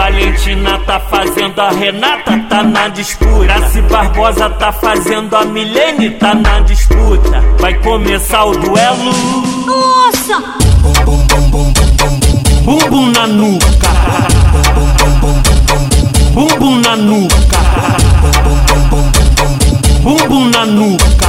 Valentina tá fazendo a Renata, tá na disputa. Graci Barbosa tá fazendo a Milene, tá na disputa. Vai começar o duelo. Nossa! Bumbum na nuca, bumbum na nuca, bumbum na nuca,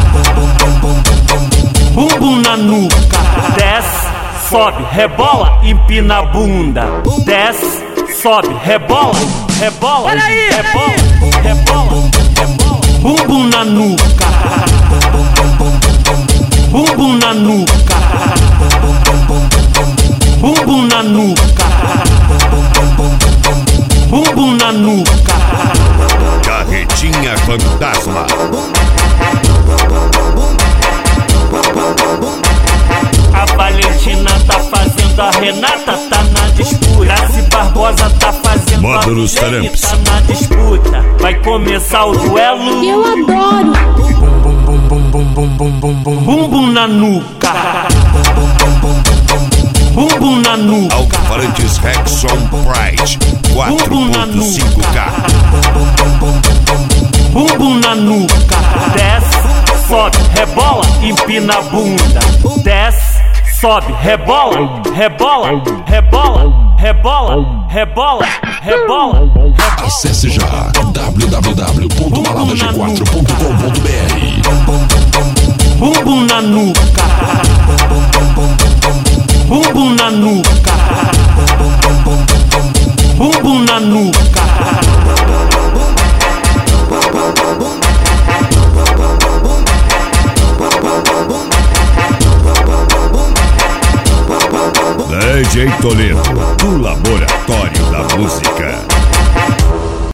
bumbum na nuca. Desce, sobe, rebola, empina a bunda. Desce, sobe, rebola, rebola, rebola, rebola, rebola. Bumbum na nuca, bumbum na nuca, bumbum na nuca, bumbum na nuca. Carretinha Fantasma. A Valentina tá fazendo a Renata, tá na disputa. Graci Barbosa tá fazendo Módulos a Milene, Taramps. tá na disputa. Vai começar o duelo. Eu adoro! Bumbum na nuca, bumbum na nuca, Alto-falantes Rexon Pride 4.5K. bumbum na nuca. Desce, sobe, rebola, empina a bunda. Desce, sobe, rebola, rebola, rebola, rebola, rebola, rebola. Acesse já www.baladag4.com.br. Bumbum na nuca, bumbum na nuca, bumbum na nuca. DJ Toledo, do Laboratório da Música.